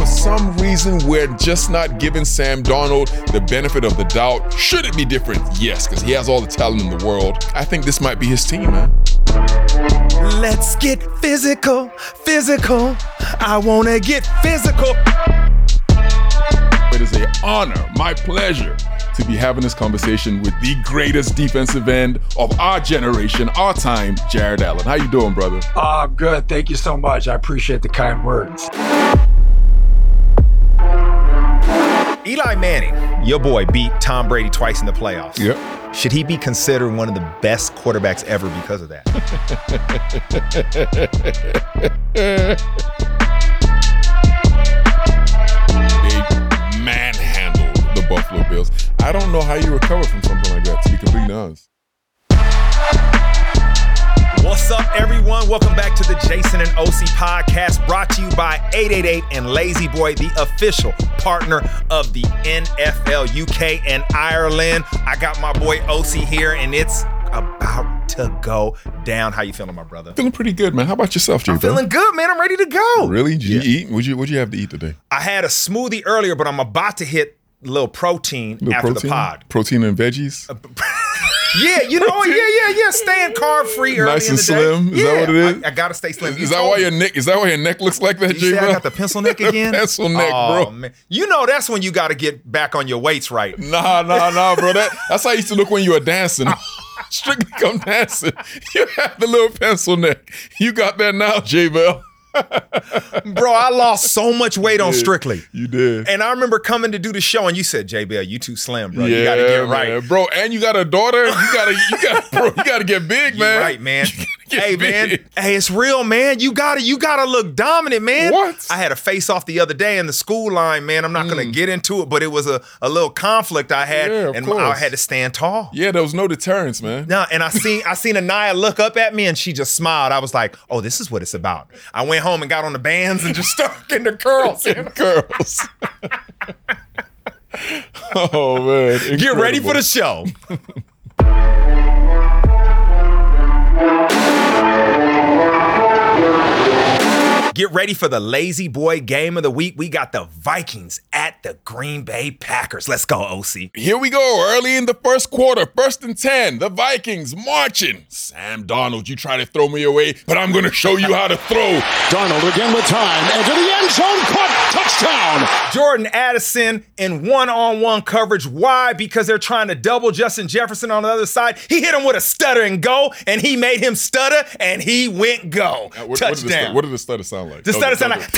some reason we're just not giving Sam Darnold the benefit of the doubt. Should it be different? Yes, because he has all the talent in the world. I think this might be his team, man. Let's get physical, physical. I want to get physical. It is an honor, my pleasure, to be having this conversation with the greatest defensive end of our generation, our time, Jared Allen. How you doing, brother? I'm good. Thank you so much. I appreciate the kind words. Eli Manning, your boy, beat Tom Brady twice in the playoffs. Yep. Should he be considered one of the best quarterbacks ever because of that? They manhandled the Buffalo Bills. I don't know how you recover from something like that, to be completely honest. What's up, everyone? Welcome back to the Jason and OC podcast, brought to you by 888 and Lazy Boy, the official partner of the NFL UK and Ireland. I got my boy OC here, and it's about to go down. How you feeling, my brother? Feeling pretty good, man. How about yourself, Jay? I'm feeling good, man. I'm ready to go. Really? Did you eat? What'd you have to eat today? I had a smoothie earlier, but I'm about to hit a little protein after the pod. Protein and veggies? Yeah, you know, yeah. Staying carb free early nice in and the slim. day. Is that what it is? I gotta stay slim. Is that why your neck? Is that why your neck looks like that, Jay? Jay? I got the pencil neck again. Pencil neck, bro. Man. You know that's when you got to get back on your weights, right? Nah, bro. That's how you used to look when you were dancing. Strictly Come Dancing. You had the little pencil neck. You got that now, J Bell. Bro, I lost so much weight on Strictly. You did. And I remember coming to do the show, and you said, J Bell, you too slim, bro. You gotta get right. Man. Bro, and you got a daughter. You gotta get big, man. You're right, man. Hey, big. man. Hey, it's real, man. You gotta look dominant, man. What? I had a face-off the other day in the school line, man. I'm not gonna get into it, but it was a little conflict I had, and I had to stand tall. Yeah, there was no deterrence, man. No, and I seen Anaya look up at me, and she just smiled. I was like, oh, this is what it's about. I went home and got on the bands and just started getting the curls. Curls. Oh, man. Incredible. Get ready for the show. Get ready for the Lazy Boy game of the week. We got the Vikings at the Green Bay Packers. Let's go, OC. Here we go. Early in the first quarter, 1st and 10. The Vikings marching. Sam Darnold, you try to throw me away, but I'm going to show you how to throw. Darnold again with time. Into the end zone. Caught. Touchdown. Jordan Addison in one-on-one coverage. Why? Because they're trying to double Justin Jefferson on the other side. He hit him with a stutter and go, and he made him stutter, and he went go. Touchdown. What did the stutter sound like? The stutter sound like...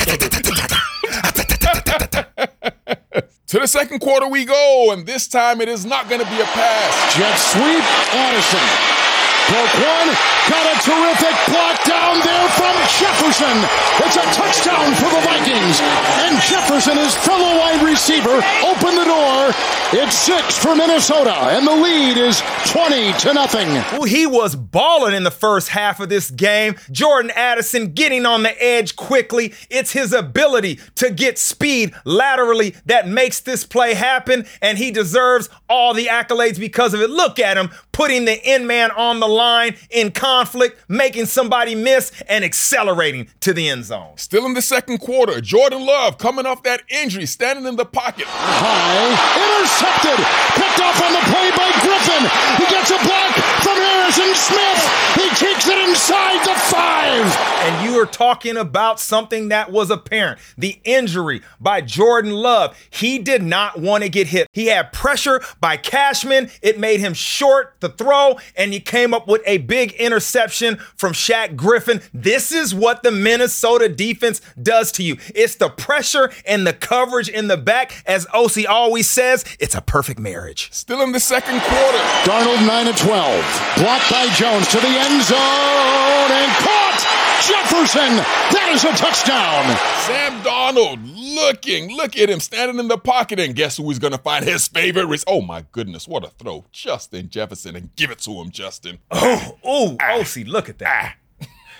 To the second quarter we go, and this time it is not going to be a pass. Jet sweep. Addison. Broke one, got a terrific block down there from Jefferson. It's a touchdown for the Vikings. And Jefferson, his fellow wide receiver, opened the door. It's 6 for Minnesota, and the lead is 20-0. Well, he was balling in the first half of this game. Jordan Addison getting on the edge quickly. It's his ability to get speed laterally that makes this play happen, and he deserves all the accolades because of it. Look at him putting the end man on the line in conflict, making somebody miss, and accelerating to the end zone. Still in the second quarter, Jordan Love coming off that injury, standing in the pocket. High, intercepted, picked off on the play by Griffin. He gets a block from Harrison Smith. He kicks it inside the 5. And you are talking about something that was apparent. The injury by Jordan Love. He did not want to get hit. He had pressure by Cashman. It made him short the throw, and he came up with a big interception from Shaq Griffin. This is what the Minnesota defense does to you. It's the pressure and the coverage in the back. As OC always says, it's a perfect marriage. Still in the second quarter. Darnold 9-12. Blocked by Jones to the end zone and caught! Jefferson! That is a touchdown! Sam Darnold look at him standing in the pocket, and guess who he's going to find his favorite? Oh my goodness, what a throw. Justin Jefferson, and give it to him, Justin. OC, look at that.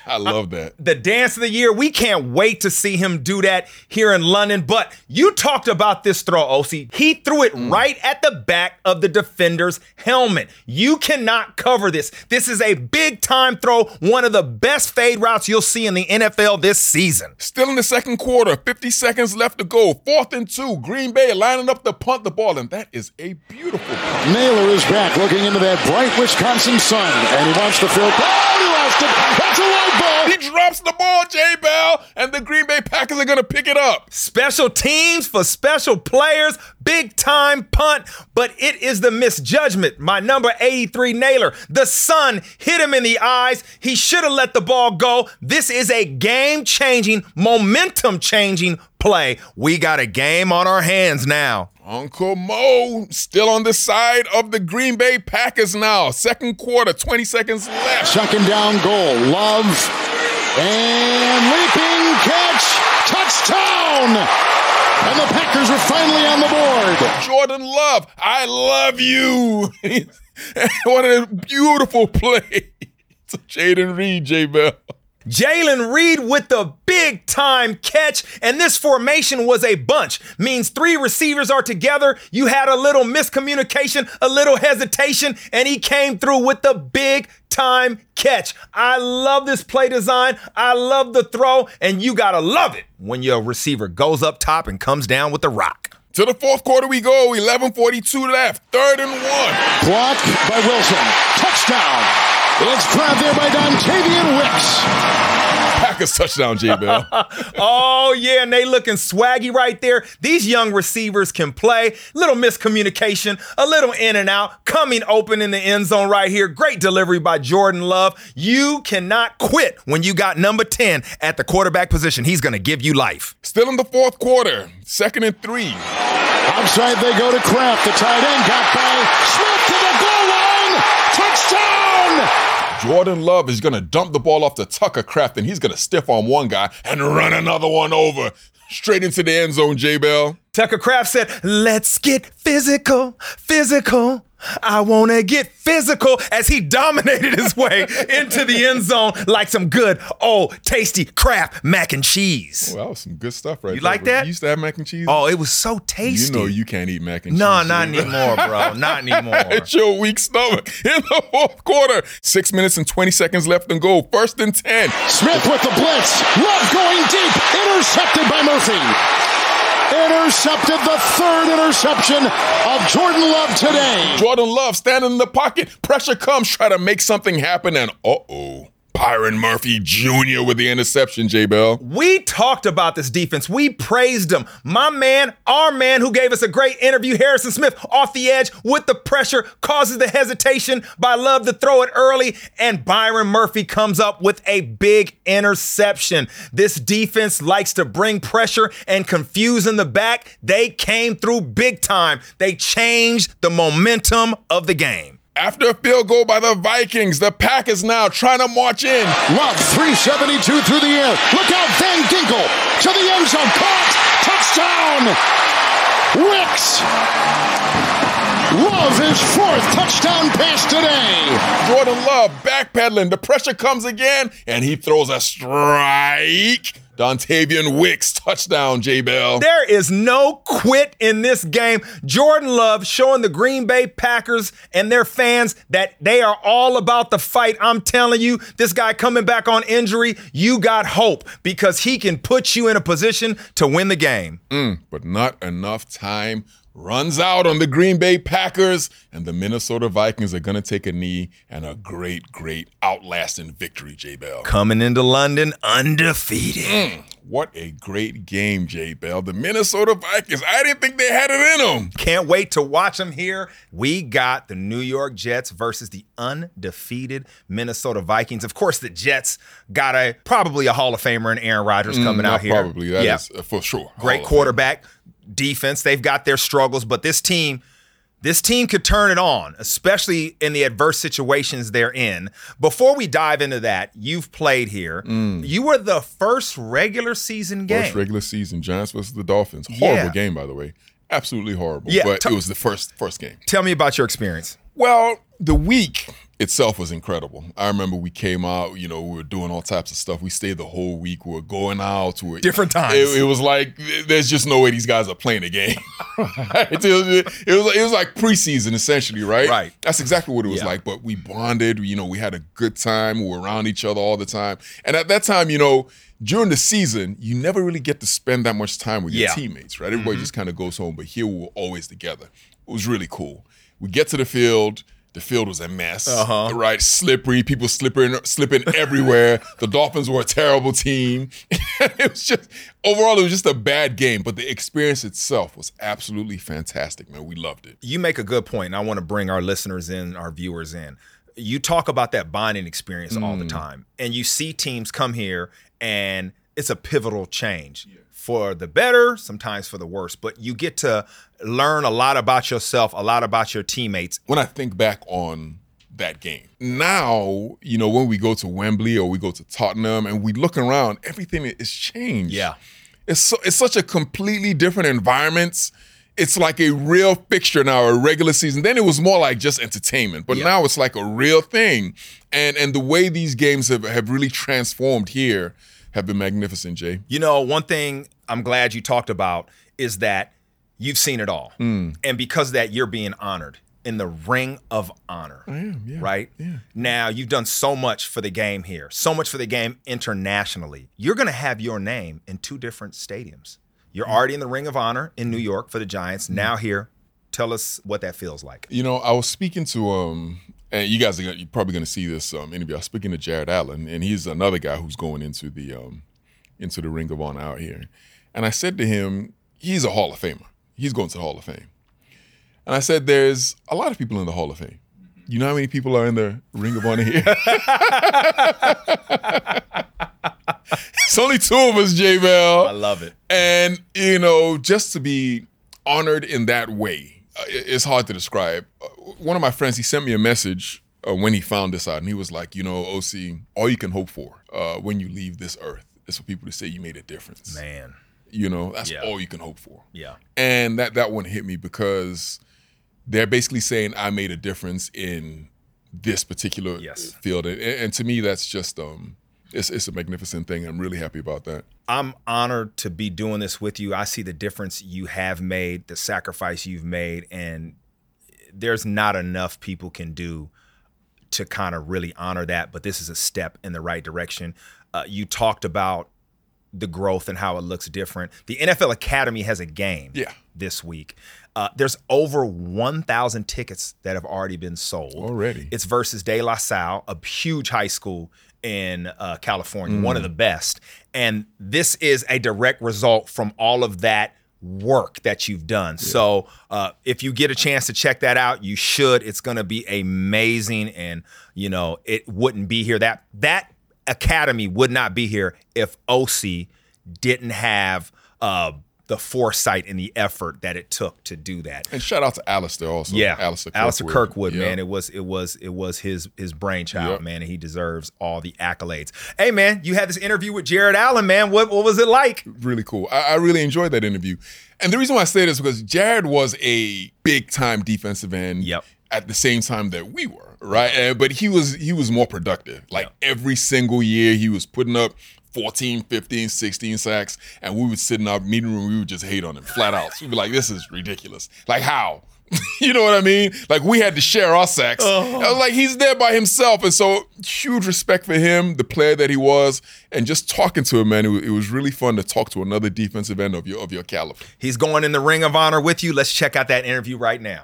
I love that. The dance of the year, we can't wait to see him do that here in London. But you talked about this throw, Osi. He threw it right at the back of the defender's helmet. You cannot cover this. This is a big-time throw, one of the best fade routes you'll see in the NFL this season. Still in the second quarter, 50 seconds left to go. 4th and 2. Green Bay lining up to punt the ball, and that is a beautiful punt. Naylor is back looking into that bright Wisconsin sun, and he wants the field. Oh, he lost it. That's a wide ball. He drops the ball, J-Bell, and the Green Bay Packers are going to pick it up. Special teams for special players, big-time punt, but it is the misjudgment. My number 83, Naylor. The sun hit him in the eyes. He should have let the ball go. This is a game-changing, momentum-changing play. We got a game on our hands now. Uncle Mo still on the side of the Green Bay Packers now. Second quarter, 20 seconds left. Second down goal. Love and leaping catch. Touchdown! And the Packers are finally on the board. Jordan Love, I love you. What a beautiful play. It's Jayden Reed, J-Bell. Jayden Reed with the big-time catch, and this formation was a bunch. Means 3 receivers are together. You had a little miscommunication, a little hesitation, and he came through with the big-time catch. I love this play design. I love the throw, and you gotta love it when your receiver goes up top and comes down with the rock. To the fourth quarter we go, 11:42 left, 3rd and 1. Blocked by Wilson. Touchdown. It's grabbed there by Dontavian Wicks. Packers touchdown, J-Bell. Oh, yeah, and they looking swaggy right there. These young receivers can play. Little miscommunication, a little in and out, coming open in the end zone right here. Great delivery by Jordan Love. You cannot quit when you got number 10 at the quarterback position. He's going to give you life. Still in the fourth quarter, 2nd and 3. Outside they go to Kraft. The tight end got by Smith to the goal line. Touchdown! Jordan Love is going to dump the ball off to Tucker Kraft, and he's going to stiff on one guy and run another one over. Straight into the end zone, J-Bell. Tucker Kraft said, let's get physical, physical. I want to get physical as he dominated his way into the end zone like some good, old, tasty Kraft mac and cheese. Well, that was some good stuff right there. You like that? You used to have mac and cheese? Oh, it was so tasty. You know you can't eat mac and cheese. No, not anymore, bro. Not anymore. It's your weak stomach. In the fourth quarter, 6 minutes and 20 seconds left and go. 1st and 10. Smith with the blitz. Love going deep. Intercepted by Murphy. Intercepted, the 3rd interception of Jordan Love today. Jordan Love standing in the pocket. Pressure comes, try to make something happen, and Byron Murphy Jr. with the interception, J-Bell. We talked about this defense. We praised him. My man, our man who gave us a great interview, Harrison Smith, off the edge with the pressure, causes the hesitation by Love to throw it early, and Byron Murphy comes up with a big interception. This defense likes to bring pressure and confuse in the back. They came through big time. They changed the momentum of the game. After a field goal by the Vikings, the Packers now trying to march in. Love, 372 through the air. Look out, Van Ginkel to the end zone. Caught. Touchdown. Wicks. Love his 4th touchdown pass today. Jordan Love backpedaling. The pressure comes again, and he throws a strike. Dontavian Wicks, touchdown, J-Bell. There is no quit in this game. Jordan Love showing the Green Bay Packers and their fans that they are all about the fight. I'm telling you, this guy coming back on injury, you got hope because he can put you in a position to win the game. But not enough time runs out on the Green Bay Packers, and the Minnesota Vikings are going to take a knee and a great, great outlasting victory, J-Bell. Coming into London undefeated. What a great game, J-Bell. The Minnesota Vikings, I didn't think they had it in them. Can't wait to watch them here. We got the New York Jets versus the undefeated Minnesota Vikings. Of course, the Jets got probably a Hall of Famer in Aaron Rodgers coming out here. Probably, that is for sure. Great quarterback. Defense, they've got their struggles, but this team could turn it on, especially in the adverse situations they're in. Before we dive into that, you've played here. You were the first regular season game. First regular season, Giants versus the Dolphins. Horrible game, by the way. Absolutely horrible. Yeah, but it was the first game. Tell me about your experience. Well, the week itself was incredible. I remember we came out, we were doing all types of stuff. We stayed the whole week. We were going out. Different times. It was like, there's just no way these guys are playing a game. it was like preseason, essentially, right? Right. That's exactly what it was like. But we bonded. We had a good time. We were around each other all the time. And at that time, during the season, you never really get to spend that much time with your teammates, right? Everybody just kind of goes home. But here we were always together. It was really cool. We get to the field. The field was a mess, right? Slippery, people slipping everywhere. The Dolphins were a terrible team. Overall, it was just a bad game, but the experience itself was absolutely fantastic, man. We loved it. You make a good point, and I want to bring our listeners in, our viewers in. You talk about that bonding experience all the time, and you see teams come here, and it's a pivotal change. For the better, sometimes for the worse, but you get to learn a lot about yourself, a lot about your teammates. When I think back on that game, now, when we go to Wembley or we go to Tottenham and we look around, everything is changed. Yeah. It's such a completely different environment. It's like a real fixture now, a regular season. Then it was more like just entertainment, but now it's like a real thing. And the way these games have really transformed here have been magnificent, Jay. One thing I'm glad you talked about is that you've seen it all. And because of that, you're being honored in the Ring of Honor. I am, yeah. Right? Yeah. Now, you've done so much for the game here, so much for the game internationally. You're going to have your name in 2 different stadiums. You're already in the Ring of Honor in New York for the Giants. Now here, tell us what that feels like. I was speaking to and you guys you're probably going to see this interview. I was speaking to Jared Allen, and he's another guy who's going into the Ring of Honor out here. And I said to him, he's a Hall of Famer. He's going to the Hall of Fame. And I said, there's a lot of people in the Hall of Fame. You know how many people are in the Ring of Honor here? It's only 2 of us, J-Bell. I love it. And, just to be honored in that way, it's hard to describe. One of my friends, he sent me a message when he found this out, and he was like, OC, all you can hope for when you leave this earth is for people to say you made a difference. Man. That's all you can hope for. Yeah. And that one hit me because they're basically saying I made a difference in this particular field. And to me, that's just it's a magnificent thing. I'm really happy about that. I'm honored to be doing this with you. I see the difference you have made, the sacrifice you've made, and there's not enough people can do to kind of really honor that, but this is a step in the right direction. You talked about the growth and how it looks different. The NFL Academy has a game this week. There's over 1,000 tickets that have already been sold. Already. It's versus De La Salle, a huge high school in California, one of the best. And this is a direct result from all of that work that you've done. Yeah. So if you get a chance to check that out, you should. It's going to be amazing. And, it wouldn't be here. That academy would not be here if OC didn't have the foresight and the effort that it took to do that. And shout out to Alistair also. Yeah, Alistair Kirkwood, man. It was his brainchild, man, and he deserves all the accolades. Hey, man, you had this interview with Jared Allen, man. What was it like? Really cool. I really enjoyed that interview. And the reason why I say this is because Jared was a big-time defensive end at the same time that we were, right? But he was more productive. Every single year he was putting up 14, 15, 16 sacks, and we would sit in our meeting room, we would just hate on him flat out. We'd be like, this is ridiculous. Like, how? You know what I mean? Like, we had to share our sacks. I was like, he's there by himself. And so, huge respect for him, the player that he was, and just talking to him, man, it was really fun to talk to another defensive end of your caliber. He's going in the Ring of Honor with you. Let's check out that interview right now.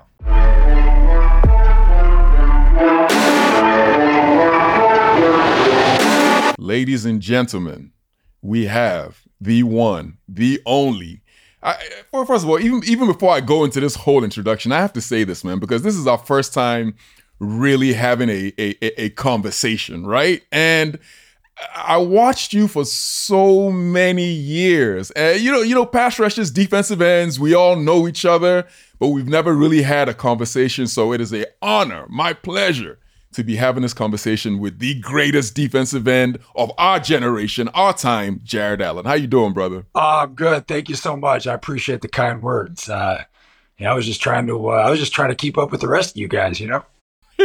Ladies and gentlemen, we have the one, the only. First of all, even before I go into this whole introduction, I have to say this, man, because this is our first time really having a conversation, right? And I watched you for so many years. And pass rushers, defensive ends, we all know each other, but we've never really had a conversation. So it is an honor, my pleasure, to be having this conversation with the greatest defensive end of our generation, our time, Jared Allen. How you doing, brother? I'm good. Thank you so much. I appreciate the kind words. I was just trying to keep up with the rest of you guys,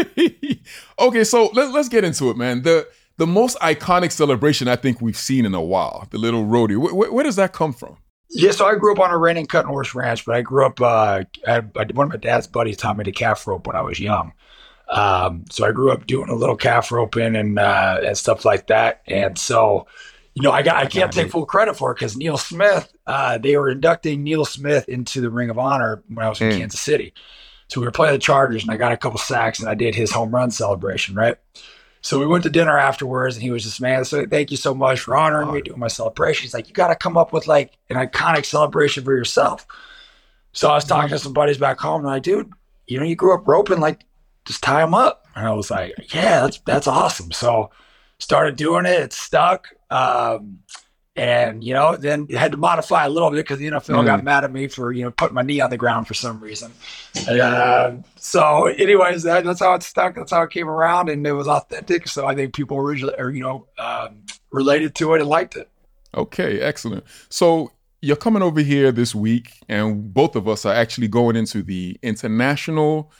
Okay, so let's get into it, man. The most iconic celebration I think we've seen in a while, the little rodeo. Where does that come from? Yeah, so I grew up on a reining Cutting Horse Ranch, but I grew up, one of my dad's buddies taught me to calf rope when I was young. So I grew up doing a little calf roping and stuff like that. And so, I can't take full credit for it because Neil Smith, they were inducting Neil Smith into the Ring of Honor when I was in Kansas City. So we were playing the Chargers and I got a couple sacks and I did his home run celebration, right? So we went to dinner afterwards and he was just, man, so thank you so much for honoring me, doing my celebration. He's like, you got to come up with like an iconic celebration for yourself. So I was talking to some buddies back home and I'm like, dude, you grew up roping, like just tie them up. And I was like, yeah, that's awesome. So started doing it. It stuck. And, then had to modify a little bit because the NFL got mad at me for, putting my knee on the ground for some reason. So anyways, that's how it stuck. That's how it came around and it was authentic. So I think people originally, related to it and liked it. Okay, excellent. So you're coming over here this week and both of us are actually going into the International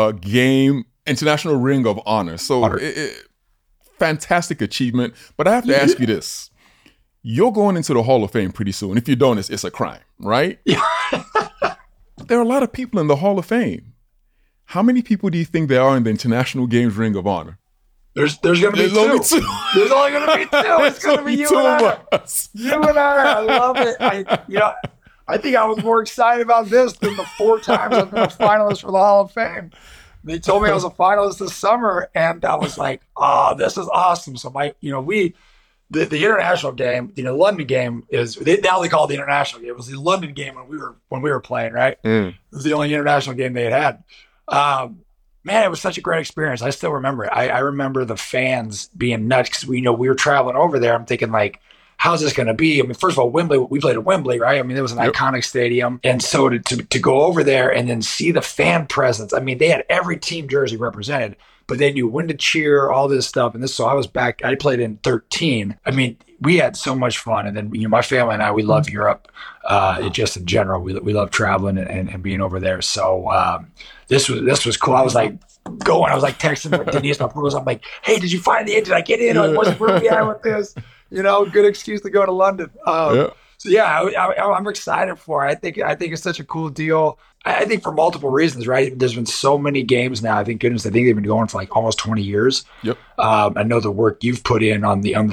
Ring of Honor. So fantastic achievement. But I have to ask you this. You're going into the Hall of Fame pretty soon. If you don't, it's a crime, right? There are a lot of people in the Hall of Fame. How many people do you think there are in the International Games Ring of Honor? There's going to be two. There's only going to be two. It's going to be you and I. You and I. I love it. I think I was more excited about this than the 4 times I've been a finalist for the Hall of Fame. They told me I was a finalist this summer, and I was like, oh, this is awesome. So the international game, the London game now they call it the international game. It was the London game when we were playing, right? It was the only international game they had. Man, it was such a great experience. I still remember it. I remember the fans being nuts because we were traveling over there. I'm thinking like, how's this going to be? I mean, first of all, Wembley, we played at Wembley, right? I mean, it was an iconic stadium. And so to go over there and then see the fan presence, I mean, they had every team jersey represented, but they knew when to cheer, all this stuff. And so I was back, I played in 13. I mean, we had so much fun. And then, my family and I, we love Europe, just in general. We love traveling and being over there. So this was cool. I was like, I was like texting Denise, my pros. I'm like, hey, did you find the end? Did I get in? Like, where are we at with this? Good excuse to go to London. So I'm excited for it. I think it's such a cool deal. I think for multiple reasons, right? There's been so many games now. I think they've been going for like almost 20 years. Yep. I know the work you've put in on the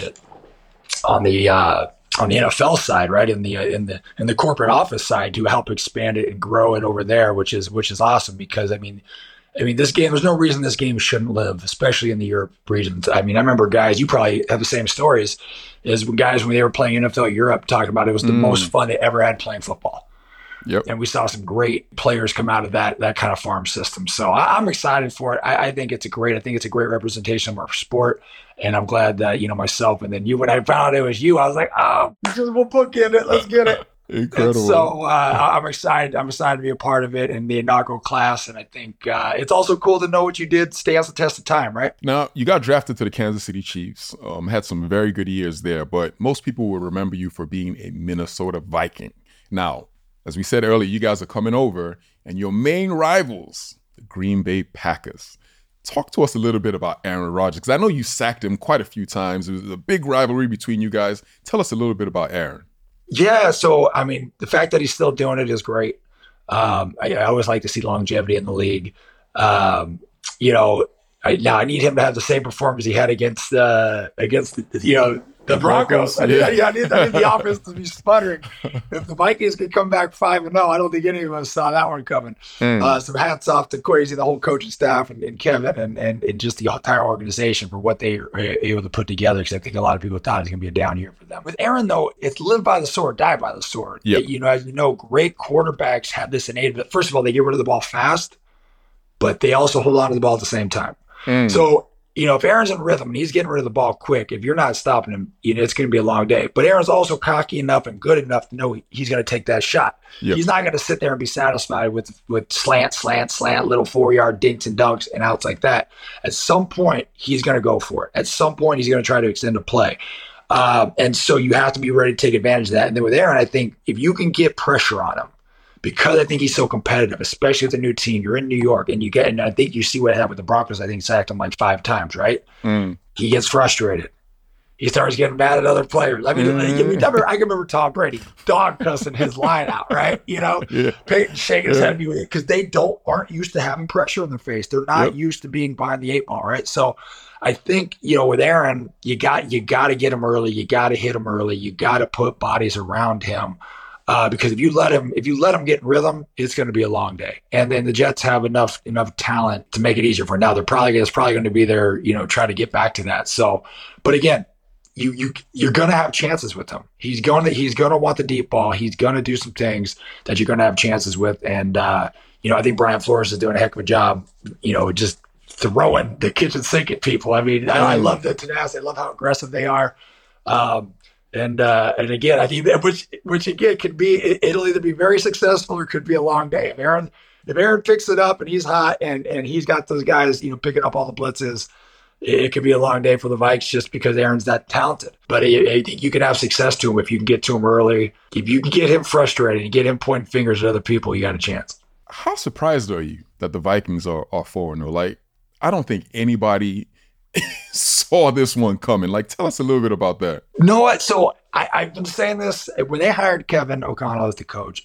NFL side, right? In the corporate office side to help expand it and grow it over there, which is awesome because I mean, this game, there's no reason this game shouldn't live, especially in the Europe regions. I mean, I remember guys, you probably have the same stories, as when they were playing NFL Europe, talking about it was the most fun they ever had playing football. Yep. And we saw some great players come out of that kind of farm system. So I'm excited for it. I think it's a great representation of our sport. And I'm glad that, myself and then you, when I found out it was you, I was like, oh, we'll book in it. Let's get it. Incredible. And so I'm excited. I'm excited to be a part of it in the inaugural class. And I think it's also cool to know what you did stands the test of time, right? Now, you got drafted to the Kansas City Chiefs. Had some very good years there, but most people will remember you for being a Minnesota Viking. Now, as we said earlier, you guys are coming over, and your main rivals, the Green Bay Packers. Talk to us a little bit about Aaron Rodgers, because I know you sacked him quite a few times. It was a big rivalry between you guys. Tell us a little bit about Aaron. Yeah, so, I mean, the fact that he's still doing it is great. I always like to see longevity in the league. I need him to have the same performance he had against the Broncos. I need the offense to be sputtering. If the Vikings could come back 5-0, I don't think any of us saw that one coming. So hats off to Crazy, the whole coaching staff, and Kevin, and just the entire organization for what they were able to put together, because I think a lot of people thought it was going to be a down year for them. With Aaron, though, it's live by the sword, die by the sword. Yep. As you know, great quarterbacks have this innate, but first of all, they get rid of the ball fast, but they also hold on to the ball at the same time. So, if Aaron's in rhythm and he's getting rid of the ball quick, if you're not stopping him, it's going to be a long day. But Aaron's also cocky enough and good enough to know he's going to take that shot. Yep. He's not going to sit there and be satisfied with slant, little 4-yard dinks and dunks and outs like that. At some point, he's going to go for it. At some point, he's going to try to extend a play. And so you have to be ready to take advantage of that. And then with Aaron, I think if you can get pressure on him, because I think he's so competitive, especially with a new team. You're in New York, and I think you see what happened with the Broncos. I think sacked him like 5 times, right? He gets frustrated. He starts getting mad at other players. I mean, I can remember Tom Brady dog cussing his line out, right? Peyton shaking his head because they aren't used to having pressure in their face. They're not used to being behind the 8 ball, right? So I think, with Aaron, you got to get him early. You got to hit him early. You got to put bodies around him. Because if you let him get in rhythm, it's going to be a long day. And then the Jets have enough talent to make it easier for him. Now it's probably going to be there, try to get back to that. So, but again, you're going to have chances with him. He's going to want the deep ball. He's going to do some things that you're going to have chances with. And I think Brian Flores is doing a heck of a job. Just throwing the kitchen sink at people. I mean, I love the tenacity. I love how aggressive they are. And again, I think that which again could be, it'll either be very successful or could be a long day. If Aaron picks it up and he's hot and he's got those guys, picking up all the blitzes, it could be a long day for the Vikes just because Aaron's that talented. But I think you can have success to him if you can get to him early. If you can get him frustrated and get him pointing fingers at other people, you got a chance. How surprised are you that the Vikings are 4-0? Like, I don't think anybody saw this one coming. Like, tell us a little bit about that. No, so I've been saying this. When they hired Kevin O'Connell as the coach,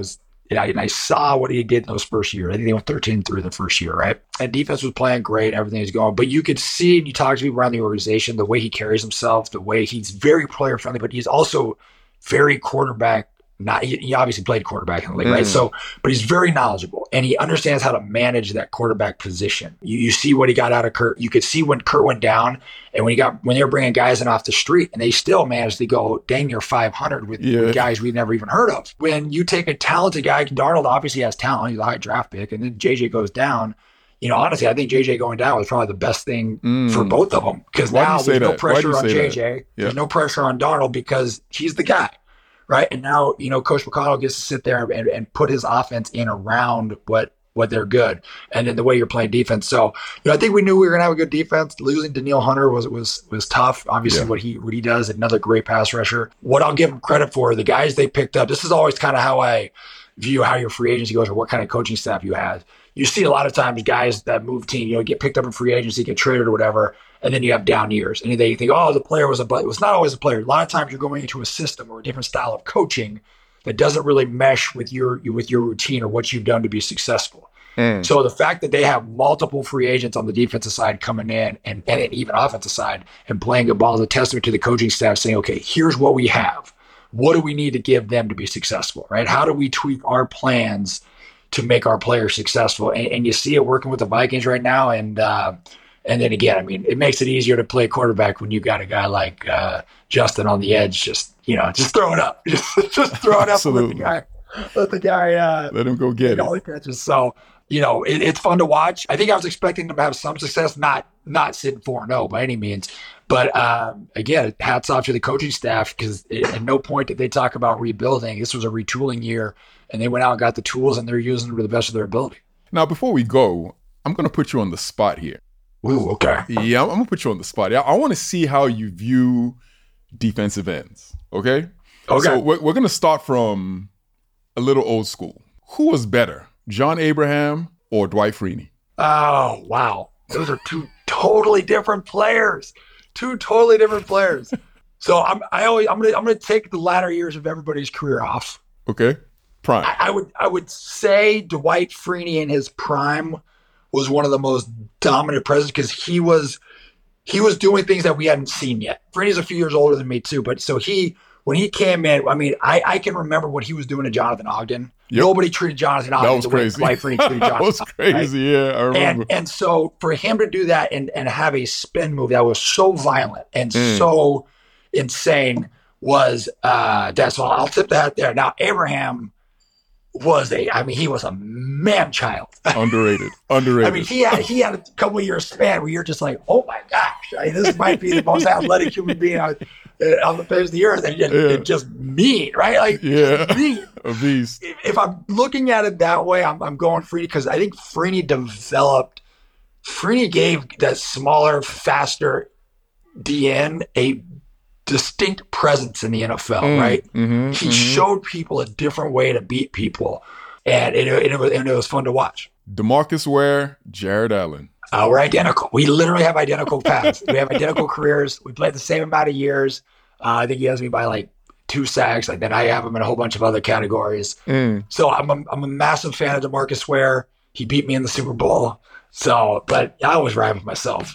I saw what he did in those first years. I think they went 13-3 the first year, right? And defense was playing great. Everything was going. But you could see, and you talk to people around the organization, the way he carries himself, the way he's very player-friendly, but he's also very quarterback. He obviously played quarterback in the league, right? So, but he's very knowledgeable, and he understands how to manage that quarterback position. You see what he got out of Kurt. You could see when Kurt went down, and when they were bringing guys in off the street, and they still managed to go dang near 500 with guys we've never even heard of. When you take a talented guy, Darnold obviously has talent. He's a high draft pick, and then JJ goes down. Honestly, I think JJ going down was probably the best thing for both of them because now there's no pressure on JJ. There's no pressure on Darnold because he's the guy. Right. And now, Coach McConnell gets to sit there and put his offense in around what they're good. And then the way you're playing defense. So, I think we knew we were going to have a good defense. Losing Danielle Hunter was tough. Obviously, what he does, another great pass rusher. What I'll give him credit for, the guys they picked up, this is always kind of how I view how your free agency goes or what kind of coaching staff you have. You see a lot of times guys that move team, get picked up in free agency, get traded or whatever, and then you have down years. And they think, the player was but it was not always a player. A lot of times you're going into a system or a different style of coaching that doesn't really mesh with your routine or what you've done to be successful. So the fact that they have multiple free agents on the defensive side coming in and even offensive side and playing good ball is a testament to the coaching staff saying, okay, here's what we have. What do we need to give them to be successful, right? How do we tweak our plans to make our players successful? And you see it working with the Vikings right now. And then again, I mean, it makes it easier to play quarterback when you've got a guy like Justin on the edge. Just throw it up. Just throw it up and let the guy let him go get it. Catches. So, it's fun to watch. I think I was expecting them to have some success, not sitting 4-0 by any means. But again, hats off to the coaching staff because at no point did they talk about rebuilding. This was a retooling year, and they went out and got the tools, and they're using them to the best of their ability. Now, before we go, I'm going to put you on the spot here. Ooh, okay. Yeah, I'm going to put you on the spot. I want to see how you view defensive ends, okay? Okay. So we're going to start from a little old school. Who was better, John Abraham or Dwight Freeney? Oh, wow. Those are two totally different players. So I'm gonna take the latter years of everybody's career off. Okay. Prime. I would say Dwight Freeney in his prime was one of the most dominant presidents because he was doing things that we hadn't seen yet. Freeney's a few years older than me too, but so when he came in, I mean, I can remember what he was doing to Jonathan Ogden. Yep. Nobody treated Jonathan Ogden the way Dwight Freeney treated Jonathan. That was crazy, right? Yeah, I remember. And so for him to do that and have a spin move that was so violent and so insane was that's all. I'll tip the hat there. Now Abraham he was a man child. Underrated. I mean, he had a couple of years span where you're just like, oh my gosh, this might be the most athletic human being on the face of the earth, and just mean, right? Like, mean. A beast. If I'm looking at it that way, I'm going Freeney because I think Freeney gave that smaller, faster DN a distinct presence in the NFL, right? He showed people a different way to beat people, and it was fun to watch. DeMarcus Ware, Jared Allen. We're identical. We literally have identical paths. We have identical careers. We played the same amount of years. I think he has me by like 2 sacks. Like then I have him in a whole bunch of other categories. So I'm a massive fan of DeMarcus Ware. He beat me in the Super Bowl. So, but I always ride with myself.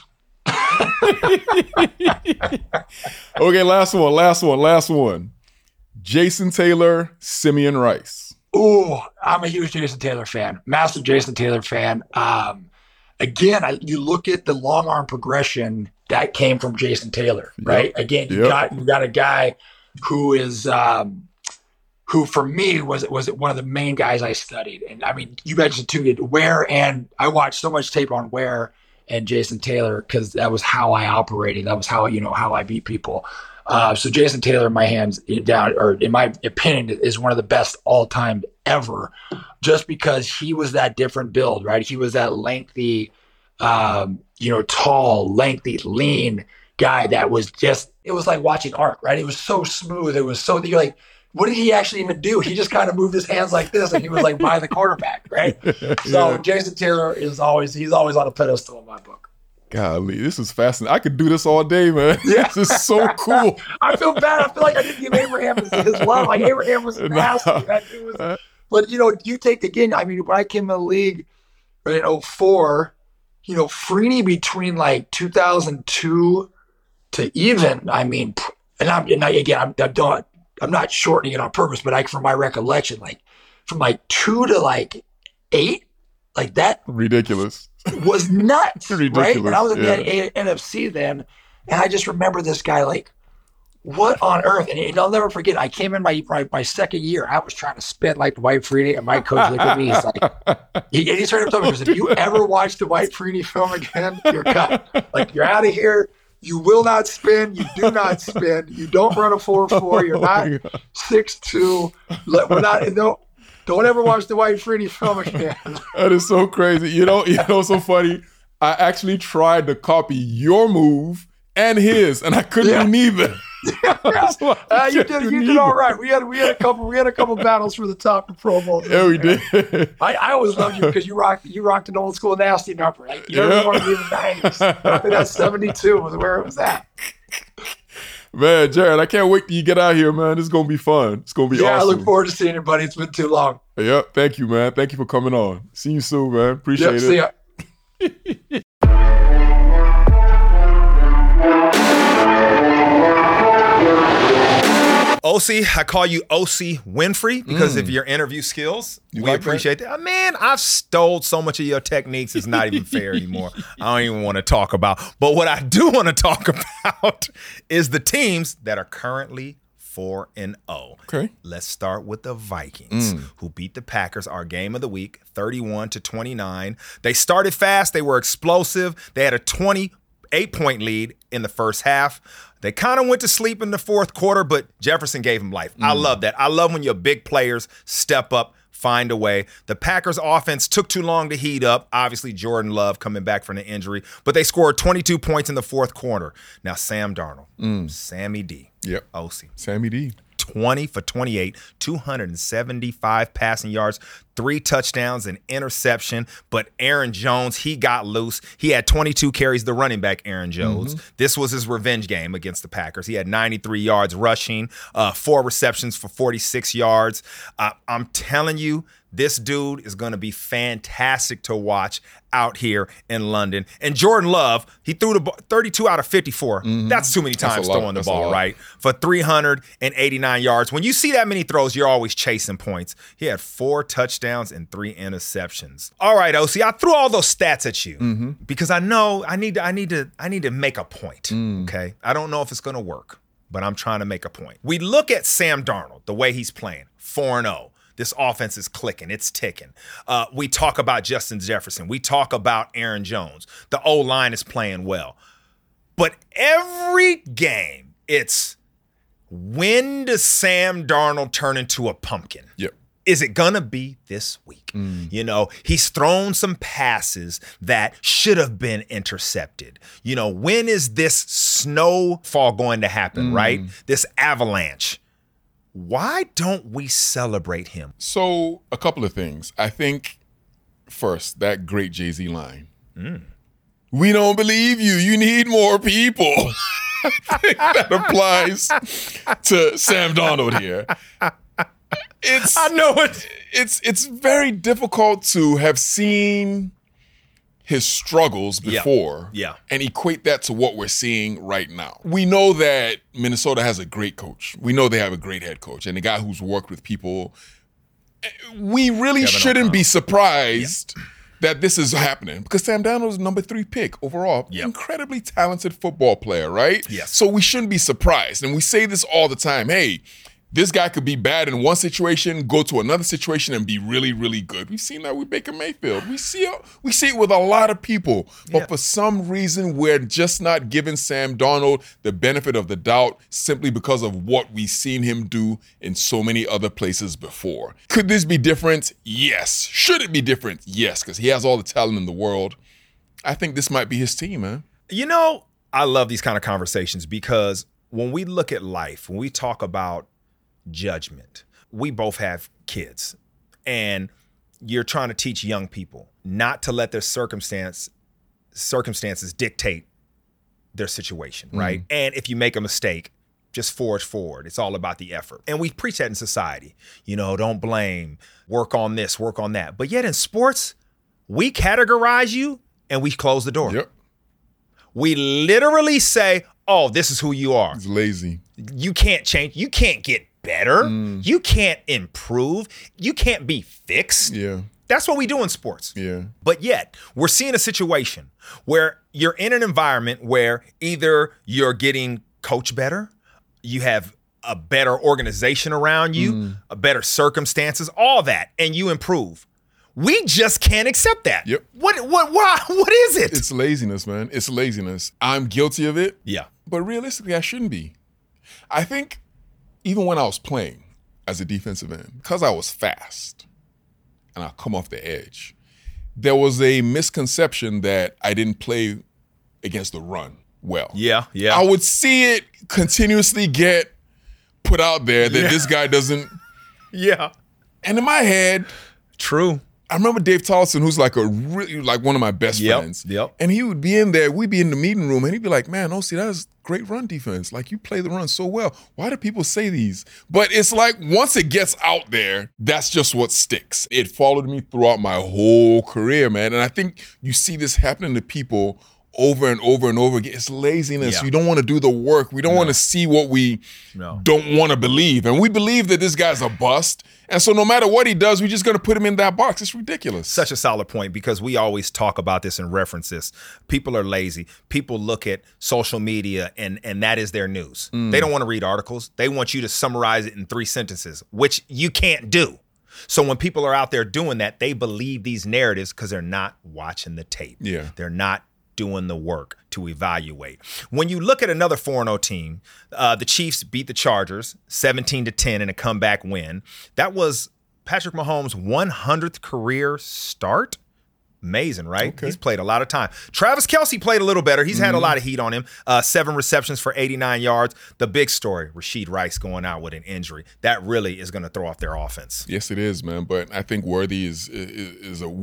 Okay, last one. Jason Taylor, Simeon Rice. Ooh, I'm a huge Jason Taylor fan. Massive Jason Taylor fan. Again, you look at the long arm progression that came from Jason Taylor, right? Again, you got a guy who is who for me was one of the main guys I studied. And I mean, you mentioned too, Ware, and I watched so much tape on Ware and Jason Taylor because that was how I operated. That was how I beat people. So Jason Taylor, in my hands down, or in my opinion, is one of the best all time ever, just because he was that different build, right? He was that lengthy, tall, lengthy, lean guy that was it was like watching art, right? It was so smooth. It was so, you're like, what did he actually even do? He just kind of moved his hands like this, and he was like by the quarterback, right? So Jason Taylor he's always on a pedestal in my book. Golly, this is fascinating. I could do this all day, man. Yeah. This is so cool. I feel bad. I feel like I didn't give Abraham his love. Like Abraham was nasty. But you take again. I mean, when I came in the league in 2004, Freeney between like 2002 to even. I mean, I'm not shortening it on purpose, but from my recollection, like from like 2 to like 8, like that. Ridiculous. Was nuts, Ridiculous, right? And I was in the NFC then, and I just remember this guy like, what on earth? And I'll never forget, I came in my second year, I was trying to spin like Dwight Freeney, and my coach looked at me, he's like, he started talking to me, if you ever watch the Dwight Freeney film again, you're cut. Like, you're out of here. You will not spin. You do not spin. You don't run a 4.4. You're not 6'2". We're not, don't ever watch the Dwight Freeney film again. That is so crazy. So funny. I actually tried to copy your move and his, and I couldn't do neither. You did all right. We had a couple battles for the top of Pro Bowl. Yeah, we did. I always loved you because you rocked an old school nasty number. Like, you never want to be in the 90s. I think that 72 was where it was at. Man, Jared, I can't wait till you get out here, man. This is going to be fun. It's going to be awesome. I look forward to seeing you, buddy. It's been too long. Yep. Thank you, man. Thank you for coming on. See you soon, man. Appreciate it. See ya. OC, I call you OC Winfrey because of your interview skills. We appreciate that. Man, I've stole so much of your techniques, it's not even fair anymore. I don't even want to talk about. But what I do want to talk about is the teams that are currently 4-0. Okay. Let's start with the Vikings, who beat the Packers, our game of the week, 31-29. They started fast. They were explosive. They had a 28-point lead in the first half. They kind of went to sleep in the fourth quarter, but Jefferson gave them life. I love that. I love when your big players step up, find a way. The Packers offense took too long to heat up. Obviously, Jordan Love coming back from the injury, but they scored 22 points in the fourth quarter. Now, Sam Darnold, Sammy D. Yep. OC. Sammy D. 20 for 28, 275 passing yards, 3 touchdowns, an interception. But Aaron Jones, he got loose. He had 22 carries, the running back Aaron Jones. This was his revenge game against the Packers. He had 93 yards rushing, 4 receptions for 46 yards. I'm telling you, this dude is going to be fantastic to watch out here in London. And Jordan Love, he threw the ball 32 out of 54. That's too many times throwing the ball, right? For 389 yards. When you see that many throws, you're always chasing points. He had 4 touchdowns and 3 interceptions. All right, OC, I threw all those stats at you because I know I need to make a point, okay? I don't know if it's going to work, but I'm trying to make a point. We look at Sam Darnold, the way he's playing, 4-0. This offense is clicking. It's ticking. We talk about Justin Jefferson. We talk about Aaron Jones. The O-line is playing well. But every game, it's when does Sam Darnold turn into a pumpkin? Yep. Is it going to be this week? You know, he's thrown some passes that should have been intercepted. You know, when is this snowfall going to happen, right? This avalanche. Why don't we celebrate him? So, a couple of things. I think, first, that great Jay-Z line. We don't believe you. You need more people. I think that applies to Sam Darnold here. I know it. It's very difficult to have seen his struggles before and equate that to what we're seeing right now. We know that Minnesota has a great coach. We know they have a great head coach and a guy who's worked with people. We really shouldn't be surprised that this is happening because Sam Darnold is number 3 pick overall. Incredibly talented football player, right? Yes. So we shouldn't be surprised. And we say this all the time. Hey, this guy could be bad in one situation, go to another situation and be really, really good. We've seen that with Baker Mayfield. We see it with a lot of people. But for some reason, we're just not giving Sam Darnold the benefit of the doubt simply because of what we've seen him do in so many other places before. Could this be different? Yes. Should it be different? Yes, because he has all the talent in the world. I think this might be his team, man. You know, I love these kind of conversations because when we look at life, when we talk about judgment, we both have kids, and you're trying to teach young people not to let their circumstances dictate their situation, right? And if you make a mistake, just forge forward. It's all about the effort. And we preach that in society. You know, don't blame, work on this, work on that. But yet in sports, we categorize you and we close the door. Yep. We literally say, oh, this is who you are. It's lazy. You can't change. You can't get better. You can't improve. You can't be fixed. Yeah. That's what we do in sports. Yeah. But yet, we're seeing a situation where you're in an environment where either you're getting coached better, you have a better organization around you, a better circumstances, all that, and you improve. We just can't accept that. Yep. What is it? It's laziness, man. It's laziness. I'm guilty of it. Yeah. But realistically, I shouldn't be. I think even when I was playing as a defensive end, because I was fast and I come off the edge, there was a misconception that I didn't play against the run well. Yeah. I would see it continuously get put out there that this guy doesn't. Yeah. And in my head, True. I remember Dave Tollefson, who's like one of my best friends. Yep. And he would be in there, we'd be in the meeting room, and he'd be like, man, OC, that is great run defense. Like, you play the run so well. Why do people say these? But it's like, once it gets out there, that's just what sticks. It followed me throughout my whole career, man. And I think you see this happening to people over and over and over again. It's laziness. Yeah. We don't want to do the work. We don't want to see what we don't want to believe. And we believe that this guy's a bust. And so no matter what he does, we're just going to put him in that box. It's ridiculous. Such a solid point, because we always talk about this and reference this. People are lazy. People look at social media and that is their news. They don't want to read articles. They want you to summarize it in 3 sentences, which you can't do. So when people are out there doing that, they believe these narratives because they're not watching the tape. Yeah. They're not doing the work to evaluate. When you look at another 4-0 team, the Chiefs beat the Chargers 17-10 in a comeback win. That was Patrick Mahomes' 100th career start. Amazing, right? Okay. He's played a lot of time. Travis Kelce played a little better. He's had a lot of heat on him. 7 receptions for 89 yards. The big story, Rashid Rice going out with an injury. That really is going to throw off their offense. Yes, it is, man. But I think Worthy is a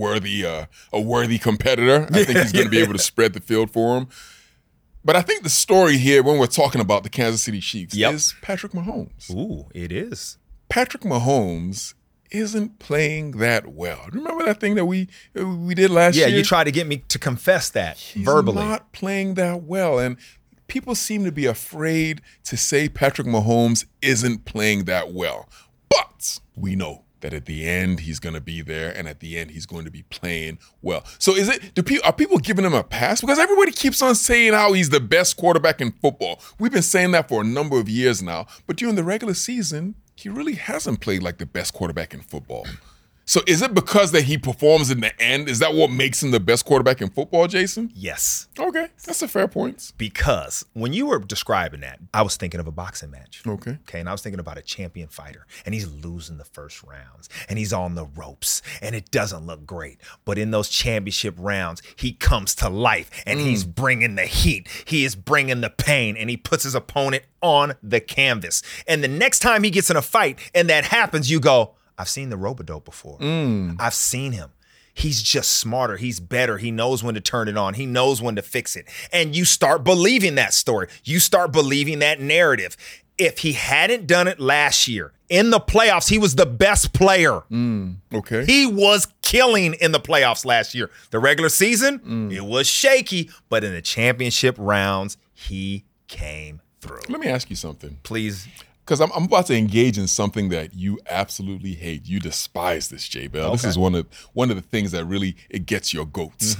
worthy competitor. I think he's going to be able to spread the field for him. But I think the story here, when we're talking about the Kansas City Chiefs, is Patrick Mahomes. Ooh, it is. Patrick Mahomes isn't playing that well. Remember that thing that we did last year? Yeah, you tried to get me to confess that He's verbally. not playing that well. And people seem to be afraid to say Patrick Mahomes isn't playing that well. But we know that at the end, he's going to be there, and at the end, he's going to be playing well. So are people giving him a pass? Because everybody keeps on saying how he's the best quarterback in football. We've been saying that for a number of years now. But during the regular season, he really hasn't played like the best quarterback in football. So is it because that he performs in the end? Is that what makes him the best quarterback in football, Jason? Yes. Okay, that's a fair point. Because when you were describing that, I was thinking of a boxing match. Okay. And I was thinking about a champion fighter, and he's losing the first rounds, and he's on the ropes, and it doesn't look great. But in those championship rounds, he comes to life, and he's bringing the heat. He is bringing the pain, and he puts his opponent on the canvas. And the next time he gets in a fight, and that happens, you go, I've seen the rope-a-dope before. I've seen him. He's just smarter. He's better. He knows when to turn it on. He knows when to fix it. And you start believing that story. You start believing that narrative. If he hadn't done it last year, in the playoffs, he was the best player. Okay. He was killing in the playoffs last year. The regular season, it was shaky. But in the championship rounds, he came through. Let me ask you something. Please. Because I'm about to engage in something that you absolutely hate. You despise this, J-Bell. Okay. This is one of the things that really, it gets your goats.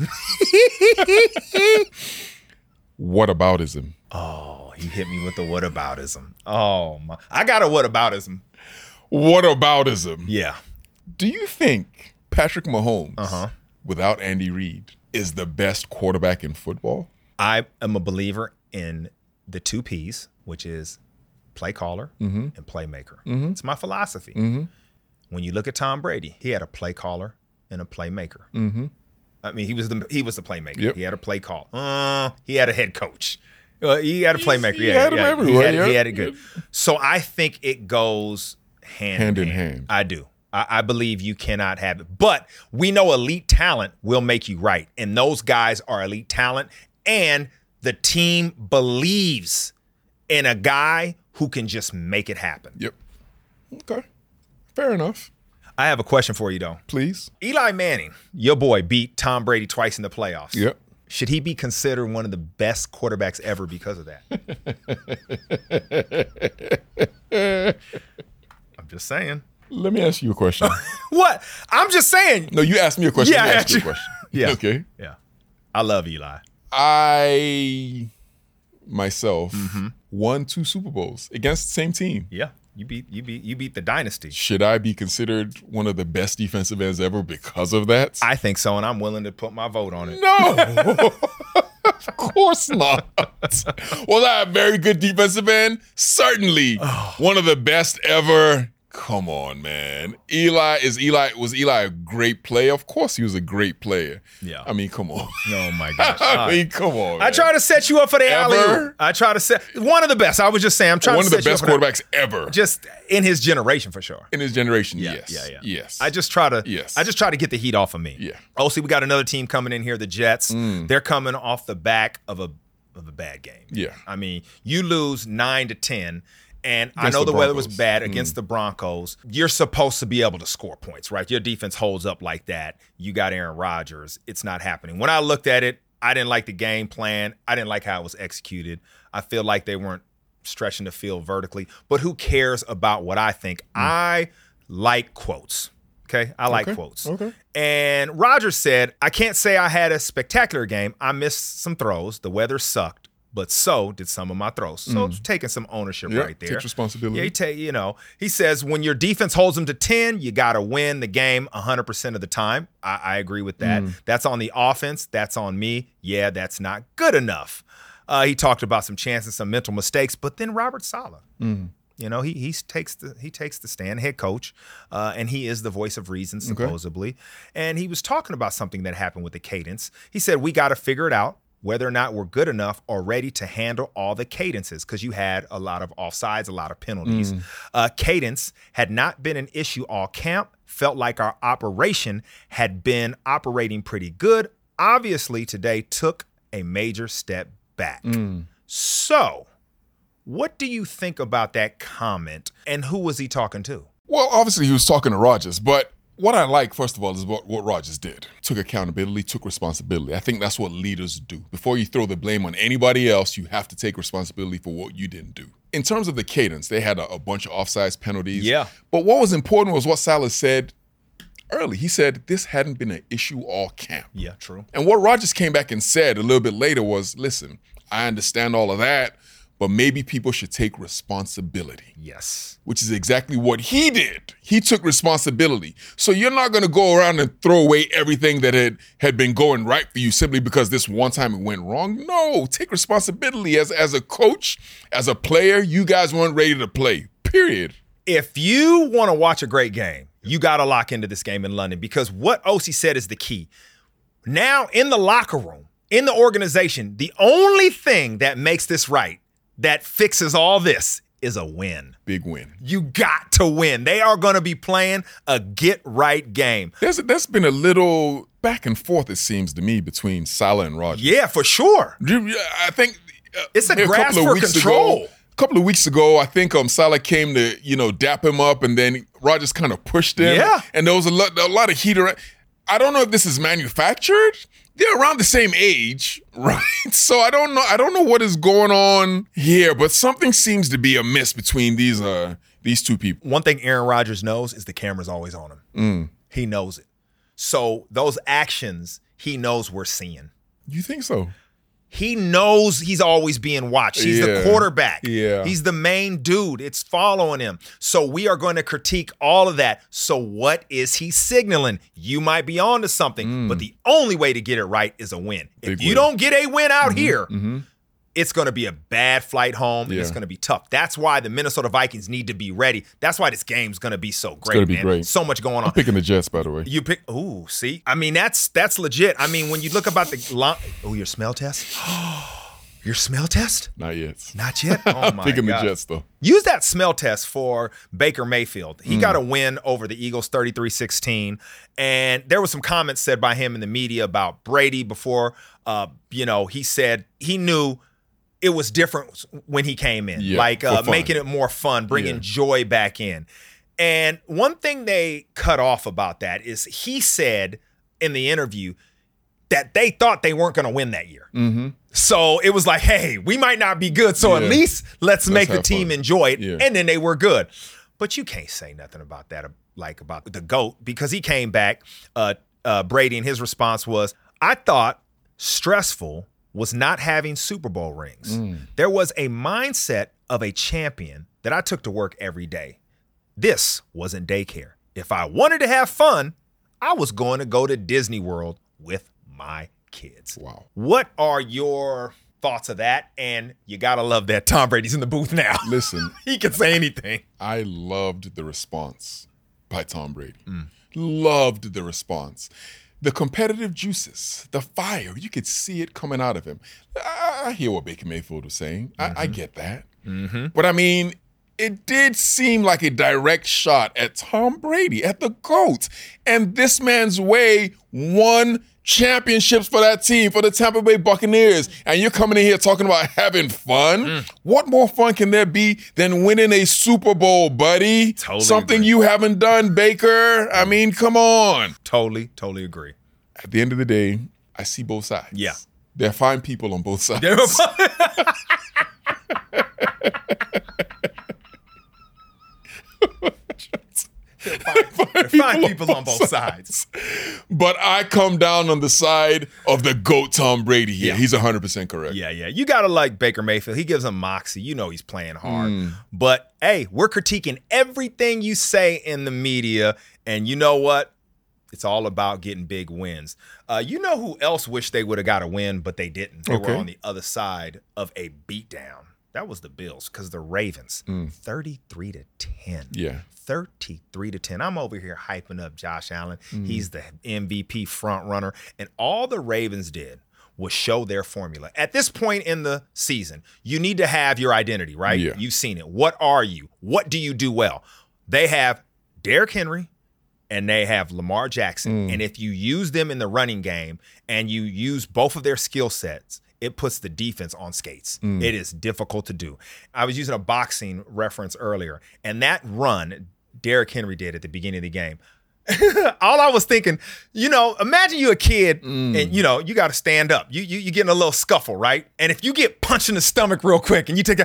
Whataboutism. Oh, he hit me with the whataboutism. Oh, my. I got a whataboutism. Whataboutism. Yeah. Do you think Patrick Mahomes, without Andy Reid, is the best quarterback in football? I am a believer in the 2 Ps, which is play caller and playmaker. It's my philosophy. When you look at Tom Brady, he had a play caller and a playmaker. I mean, he was the playmaker. Yep. He had a play call. He had a head coach. He had a playmaker. He had him everywhere. He had it good. So I think it goes hand in hand. I do. I believe you cannot have it. But we know elite talent will make you right. And those guys are elite talent. And the team believes in a guy who can just make it happen. Yep. Okay. Fair enough. I have a question for you, though. Please. Eli Manning, your boy, beat Tom Brady twice in the playoffs. Yep. Should he be considered one of the best quarterbacks ever because of that? I'm just saying. Let me ask you a question. What? I'm just saying. No, you asked me a question. Yeah, I asked you a question. Yeah. Okay. Yeah. I love Eli. I myself won 2 Super Bowls against the same team. Yeah. You beat the dynasty. Should I be considered one of the best defensive ends ever because of that? I think so, and I'm willing to put my vote on it. No. Of course not. Was I a very good defensive end? Certainly. One of the best ever. Come on, man. Was Eli a great player? Of course he was a great player. Yeah. I mean, come on. Oh, my gosh. I mean, come on, man. I try to set you up for the alley-oop. I try to set one of the best. I was just saying, I'm trying to set you up. One of the best quarterbacks ever. Just in his generation, for sure. In his generation, Yeah. Yes. I just try to get the heat off of me. Yeah. Oh, see, we got another team coming in here, the Jets. They're coming off the back of a bad game. Yeah. I mean, you lose 9-10. And I Against know the the weather was Broncos. bad against the Broncos. You're supposed to be able to score points, right? Your defense holds up like that. You got Aaron Rodgers. It's not happening. When I looked at it, I didn't like the game plan. I didn't like how it was executed. I feel like they weren't stretching the field vertically. But who cares about what I think? I like quotes. Okay? I like quotes. Okay. And Rodgers said, I can't say I had a spectacular game. I missed some throws. The weather sucked. But so did some of my throws. So taking some ownership right there. Takes responsibility. Yeah, he says when your defense holds them to 10, you got to win the game 100% of the time. I agree with that. That's on the offense. That's on me. Yeah, that's not good enough. He talked about some chances, some mental mistakes. But then Robert Saleh, he takes the stand, head coach, and he is the voice of reason, supposedly. And he was talking about something that happened with the cadence. He said, we got to figure it out, whether or not we're good enough or ready to handle all the cadences, because you had a lot of offsides, a lot of penalties. Cadence had not been an issue all camp. Felt like our operation had been operating pretty good. Obviously, today took a major step back. So, what do you think about that comment, and who was he talking to? Well, obviously he was talking to Rodgers, but what I like, first of all, is what Rodgers did. Took accountability, took responsibility. I think that's what leaders do. Before you throw the blame on anybody else, you have to take responsibility for what you didn't do. In terms of the cadence, they had a bunch of offsides penalties. Yeah. But what was important was what Saleh said early. He said this hadn't been an issue all camp. Yeah, true. And what Rodgers came back and said a little bit later was, listen, I understand all of that, but maybe people should take responsibility. Yes. Which is exactly what he did. He took responsibility. So you're not going to go around and throw away everything that had been going right for you simply because this one time it went wrong. No, take responsibility. As a coach, as a player, you guys weren't ready to play, period. If you want to watch a great game, you got to lock into this game in London, because what Osi said is the key. Now in the locker room, in the organization, the only thing that makes this right, that fixes all this, is a win. Big win. You got to win. They are going to be playing a get-right game. There's been a little back and forth, it seems to me, between Salah and Rodgers. Yeah, for sure. I think it's a grasp for control. A couple of weeks ago, I think Salah came to, dap him up, and then Rodgers kind of pushed him. Yeah. And there was a lot of heat around. I don't know if this is manufactured. They're around the same age, right? So I don't know what is going on here, but something seems to be amiss between these two people. One thing Aaron Rodgers knows is the camera's always on him. He knows it. So those actions, he knows we're seeing. You think so? He knows he's always being watched. He's the quarterback. Yeah. He's the main dude. It's following him. So we are going to critique all of that. So what is he signaling? You might be onto something, but the only way to get it right is a win. If you don't get a win out here, it's going to be a bad flight home, and it's going to be tough. That's why the Minnesota Vikings need to be ready. That's why this game's going to be so great, it's going to be great. So much going on. I'm picking the Jets, by the way. You pick, see? I mean, that's legit. I mean, when you look about your smell test? Your smell test? Not yet. Not yet? Oh, my I'm picking God. the Jets, though. Use that smell test for Baker Mayfield. He got a win over the Eagles 33-16, and there was some comments said by him in the media about Brady before. He said he knew it was different when he came in, making it more fun, bringing joy back in. And one thing they cut off about that is he said in the interview that they thought they weren't going to win that year. So it was like, hey, we might not be good, so at least let's make the team enjoy it. And then they were good. But you can't say nothing about that, about the GOAT, because he came back, Brady, and his response was, I thought stressful was not having Super Bowl rings. There was a mindset of a champion that I took to work every day. This wasn't daycare. If I wanted to have fun, I was going to go to Disney World with my kids. Wow. What are your thoughts of that? And you got to love that Tom Brady's in the booth now. Listen. He can say anything. I loved the response by Tom Brady. Loved the response. The competitive juices, the fire, you could see it coming out of him. I hear what Baker Mayfield was saying. I get that. But I mean, it did seem like a direct shot at Tom Brady, at the GOAT. And this man's way won championships for that team, for the Tampa Bay Buccaneers. And you're coming in here talking about having fun? What more fun can there be than winning a Super Bowl, buddy? Totally Something agree. you haven't done, Baker. I mean, come on. Totally agree. At the end of the day, I see both sides. Yeah. There are fine people on both sides. Fine people on both sides. But I come down on the side of the GOAT Tom Brady here. Yeah. He's 100% correct. Yeah. You got to like Baker Mayfield. He gives him moxie. You know he's playing hard. But, hey, we're critiquing everything you say in the media. And you know what? It's all about getting big wins. You know who else wished they would have got a win, but they didn't? They were on the other side of a beatdown. That was the Bills, because the Ravens, 33-10. Yeah. 33-10. I'm over here hyping up Josh Allen. He's the MVP front runner. And all the Ravens did was show their formula. At this point in the season, you need to have your identity, right? Yeah. You've seen it. What are you? What do you do well? They have Derrick Henry and they have Lamar Jackson. And if you use them in the running game and you use both of their skill sets, it puts the defense on skates. It is difficult to do. I was using a boxing reference earlier, and that run Derrick Henry did at the beginning of the game, all I was thinking, imagine you a kid and, you got to stand up. You get in a little scuffle, right? And if you get punched in the stomach real quick and you take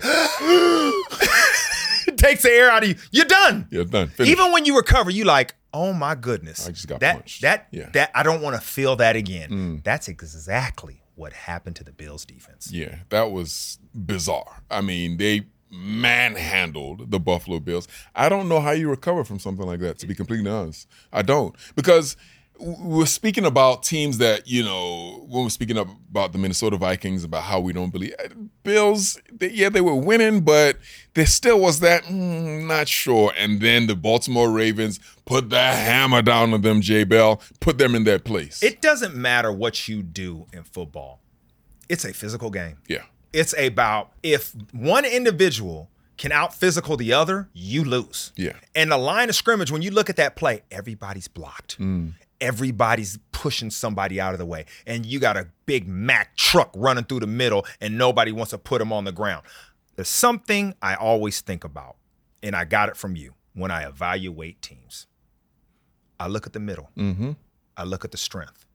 it takes the air out of you, you're done. You're done. Finish. Even when you recover, you like, oh my goodness. I just got that, punched. That I don't want to feel that again. That's exactly what happened to the Bills defense. Yeah, that was bizarre. I mean, they manhandled the Buffalo Bills. I don't know how you recover from something like that, to be completely honest. I don't. Because we're speaking about teams that, when we're speaking about the Minnesota Vikings, about how we don't believe. Bills, they were winning, but there still was that, not sure. And then the Baltimore Ravens put the hammer down on them, J. Bell, put them in their place. It doesn't matter what you do in football. It's a physical game. Yeah. It's about if one individual can out-physical the other, you lose. Yeah. And the line of scrimmage, when you look at that play, everybody's blocked. Everybody's pushing somebody out of the way. And you got a big Mack truck running through the middle, and nobody wants to put him on the ground. There's something I always think about, and I got it from you when I evaluate teams. I look at the middle. I look at the strength.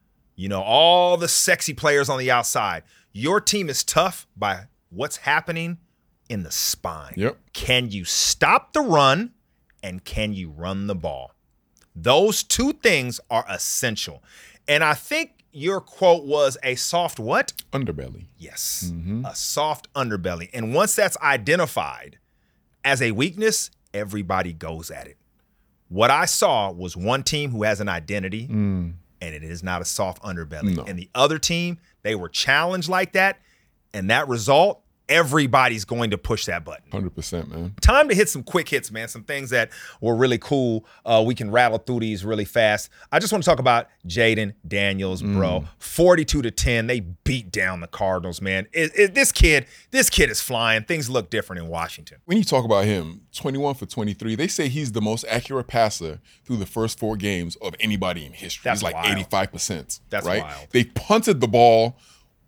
All the sexy players on the outside. Your team is tough by what's happening in the spine. Yep. Can you stop the run, and can you run the ball? Those two things are essential. And I think your quote was a soft what? Underbelly. Yes, a soft underbelly. And once that's identified as a weakness, everybody goes at it. What I saw was one team who has an identity, and it is not a soft underbelly. No. And the other team, they were challenged like that, and that result, everybody's going to push that button. 100%, man. Time to hit some quick hits, man. Some things that were really cool. We can rattle through these really fast. I just want to talk about Jayden Daniels, bro. 42-10. They beat down the Cardinals, man. This kid is flying. Things look different in Washington. When you talk about him, 21 for 23, they say he's the most accurate passer through the first 4 games of anybody in history. That's he's like wild. 85%. That's right? wild. They punted the ball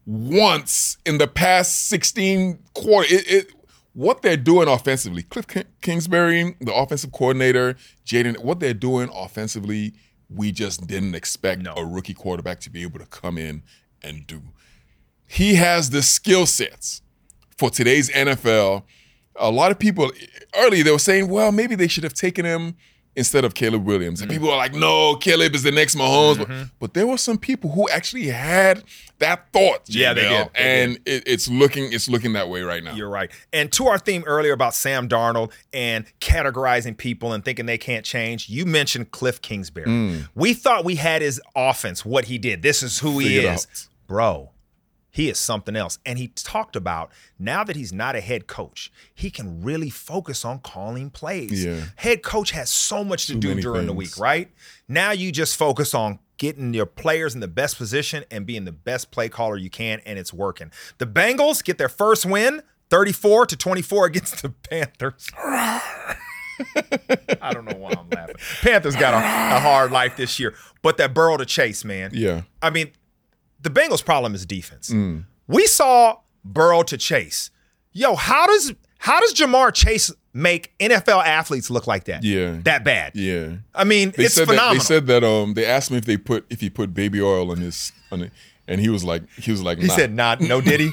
once in the past 16 quarters. What they're doing offensively, Cliff Kingsbury, the offensive coordinator, Jayden, what they're doing offensively, we just didn't expect a rookie quarterback to be able to come in and do. He has the skill sets for today's NFL. A lot of people, early they were saying, well, maybe they should have taken him instead of Caleb Williams. And people are like, no, Caleb is the next Mahomes. But there were some people who actually had that thought. Yeah, they did. And it's looking that way right now. You're right. And to our theme earlier about Sam Darnold and categorizing people and thinking they can't change, you mentioned Cliff Kingsbury. We thought we had his offense, what he did. This is who he is. Bro, he is something else. And he talked about now that he's not a head coach, he can really focus on calling plays. Yeah. Head coach has so much to do during the week, right? Now you just focus on getting your players in the best position and being the best play caller you can, and it's working. The Bengals get their first win, 34-24 against the Panthers. I don't know why I'm laughing. Panthers got a hard life this year, but that Burrow to Chase, man. Yeah. I mean, the Bengals' problem is defense. We saw Burrow to Chase. Yo, how does Jamar Chase make NFL athletes look like that? Yeah. That bad? Yeah. I mean, it's phenomenal. They said that they asked him if he put baby oil on it, and he was like, He nah. said, nah, no diddy.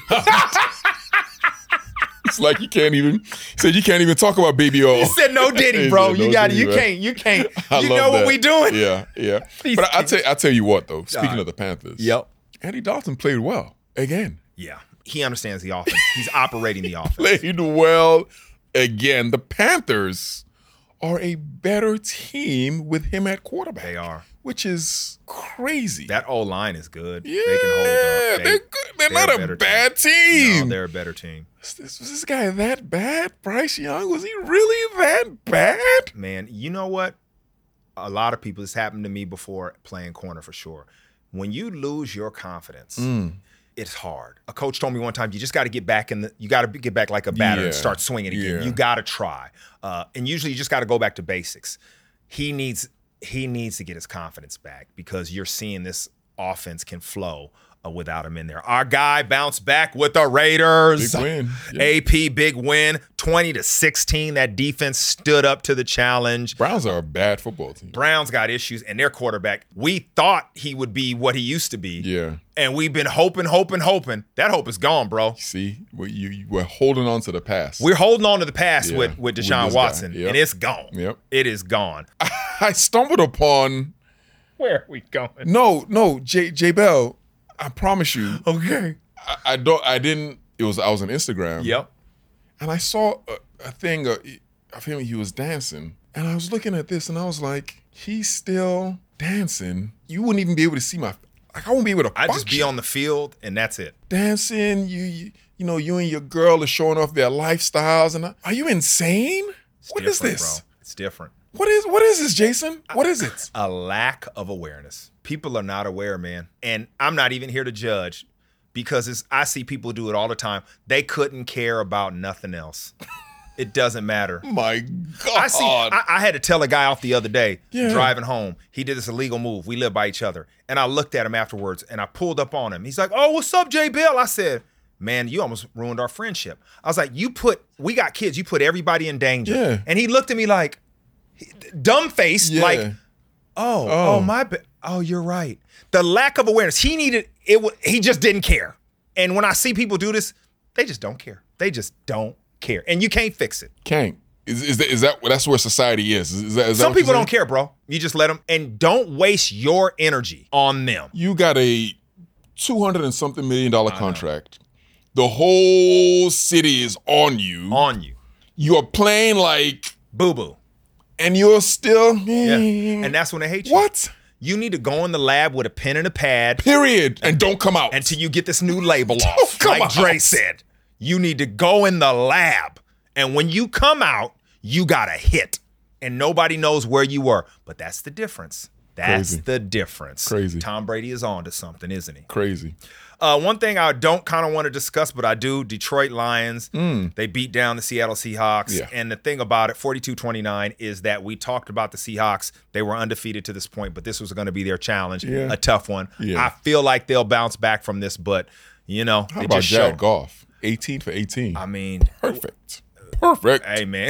It's like you can't even talk about baby oil. He said no diddy, bro. You can't. You know what we doing? Yeah. But I tell you what though. Speaking of the Panthers, Andy Dalton played well again. Yeah, he understands the offense. He's operating the offense. Played well again. The Panthers are a better team with him at quarterback. They are. Which is crazy. That O-line is good. Yeah, they can hold up. They're good. They're not a bad team. No, they're a better team. Was this guy that bad? Bryce Young, was he really that bad? Man, you know what? A lot of people, this happened to me before playing corner for sure. When you lose your confidence, it's hard. A coach told me one time, you just got to get back like a batter and start swinging again. Yeah. You got to try. And usually you just got to go back to basics. He needs to get his confidence back because you're seeing this offense can flow without him in there. Our guy bounced back with the Raiders. Big win. Yeah. AP, big win. 20-16. That defense stood up to the challenge. Browns are a bad football team. Browns got issues, and their quarterback, we thought he would be what he used to be. Yeah. And we've been hoping. That hope is gone, bro. See, we're holding on to the past. We're holding on to the past with Deshaun Watson, Yep. and it's gone. Yep. It is gone. I stumbled upon... Where are we going? No, J Bell. I promise you. Okay. I didn't. I was on Instagram. Yep. And I saw a thing of him. He was dancing, and I was looking at this, and I was like, he's still dancing. You wouldn't even be able to see my. Like I wouldn't be able to. I just be on the field, and that's it. Dancing. You and your girl are showing off their lifestyles, and are you insane? What is this? Bro. It's different. What is this, Jason? What is it? A lack of awareness. People are not aware, man. And I'm not even here to judge because I see people do it all the time. They couldn't care about nothing else. It doesn't matter. My God. I had to tell a guy off the other day, driving home. He did this illegal move. We live by each other. And I looked at him afterwards and I pulled up on him. He's like, oh, what's up, J. Bill? I said, man, you almost ruined our friendship. I was like, we got kids. You put everybody in danger. Yeah. And he looked at me like, dumb-faced, like, oh, my bad. Oh, you're right. The lack of awareness. He needed it. He just didn't care. And when I see people do this, they just don't care. They just don't care. And you can't fix it. Can't. Is that that's where society is? Is that some people don't care, bro. You just let them. And don't waste your energy on them. You got a $200 and something million contract. The whole city is on you. You're playing like boo-boo. And you're still... Yeah. And that's when they hate you. What? You need to go in the lab with a pen and a pad. Period. And don't come out. Until you get this new label off. Like Dre said. You need to go in the lab. And when you come out, you got a hit. And nobody knows where you were. But that's the difference. That's the difference. Crazy. Tom Brady is on to something, isn't he? Crazy. One thing I don't kind of want to discuss, but I do, Detroit Lions, they beat down the Seattle Seahawks. Yeah. And the thing about it, 42-29, is that we talked about the Seahawks. They were undefeated to this point, but this was going to be their challenge, a tough one. Yeah. I feel like they'll bounce back from this, but, How about Jared Goff? 18 for 18. I mean. Perfect. Hey, man.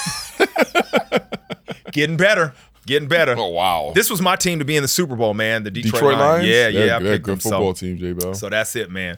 Getting better. Oh, wow. This was my team to be in the Super Bowl, man. The Detroit Lions? Yeah. I picked good football team, J-Bell. So that's it, man.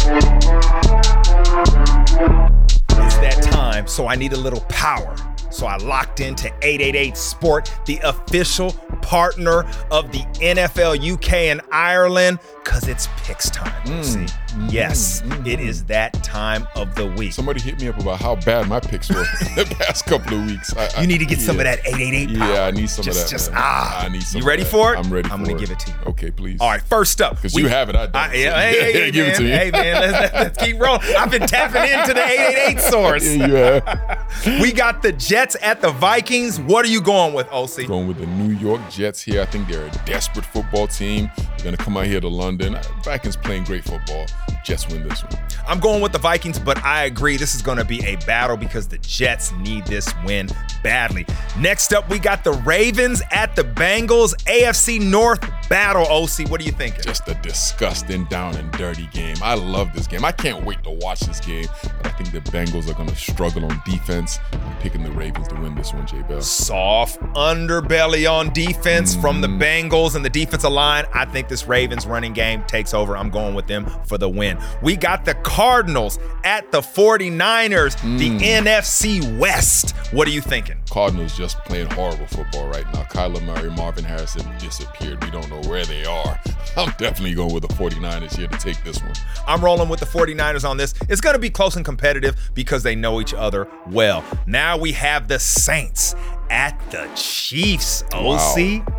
It's that time, so I need a little power. So I locked into 888 Sport, the official partner of the NFL UK and Ireland, because it's picks time, see? Yes, it is that time of the week. Somebody hit me up about how bad my picks were the past couple of weeks. You need to get some of that 888 power. Yeah, I need some of that. I need some. You ready for it? I'm ready for it. I'm going to give it to you. Okay, please. All right, first up. Because you have it, I don't. Hey, give man, it to me. Hey, man, let's keep rolling. I've been tapping into the 888 source. Yeah, you have. We got the Jets at the Vikings. What are you going with, OC? Going with the New York Jets here. I think they're a desperate football team. They're going to come out here to London. Vikings playing great football. Jets win this one. I'm going with the Vikings, but I agree this is going to be a battle because the Jets need this win badly. Next up, we got the Ravens at the Bengals. AFC North battle, OC. What are you thinking? Just a disgusting, down and dirty game. I love this game. I can't wait to watch this game, but I think the Bengals are going to struggle on defense. I'm picking the Ravens to win this one, J-Bell. Soft underbelly on defense from the Bengals and the defensive line. I think this Ravens running game takes over. I'm going with them for the win. We got the Cardinals at the 49ers, the NFC West. What are you thinking? Cardinals just playing horrible football right now. Kyler Murray, Marvin Harrison disappeared. We don't know where they are. I'm definitely going with the 49ers here to take this one. I'm rolling with the 49ers on this. It's going to be close and competitive because they know each other well. Now we have the Saints at the Chiefs, OC. Wow.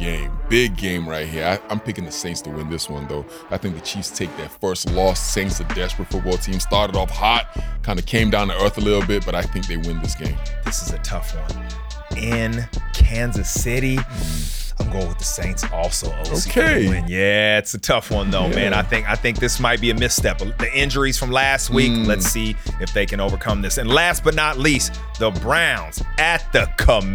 Big game right here. I'm picking the Saints to win this one, though. I think the Chiefs take their first loss. Saints, a desperate football team, started off hot, kind of came down to earth a little bit, but I think they win this game. This is a tough one. In Kansas City, I'm going with the Saints also, OC. Okay. Yeah, it's a tough one though, man. I think this might be a misstep. The injuries from last week, let's see if they can overcome this. And last but not least, the Browns at the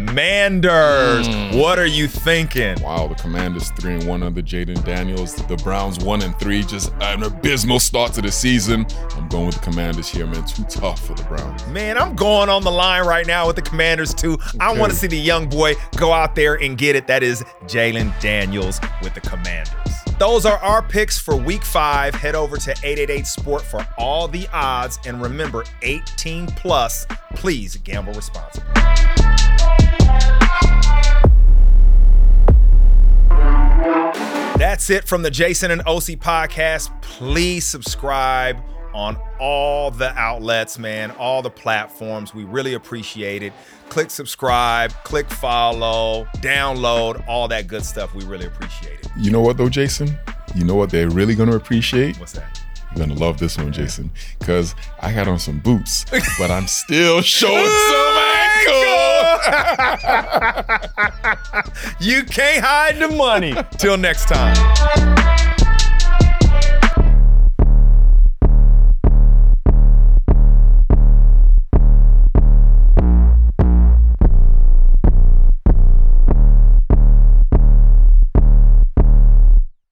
Commanders. What are you thinking? Wow, the Commanders 3-1 under Jaden Daniels. The Browns 1-3, just an abysmal start to the season. I'm going with the Commanders here, man. Too tough for the Browns. Man, I'm going on the line right now with the Commanders too. I want to see the young boy go out there and get it. That is Jalen Daniels with the Commanders. Those are our picks for Week 5. Head over to 888 Sport for all the odds. And remember, 18 plus. Please gamble responsibly. That's That's it from the Jason and OC podcast. Please subscribe on all the outlets, man, all the platforms. We really appreciate it. Click subscribe, click follow, download, all that good stuff. We really appreciate it. You know what, though, Jason? You know what they're really going to appreciate? What's that? You're going to love this one, Jason, because I got on some boots, but I'm still showing some ankle. You can't hide the money. Till next time.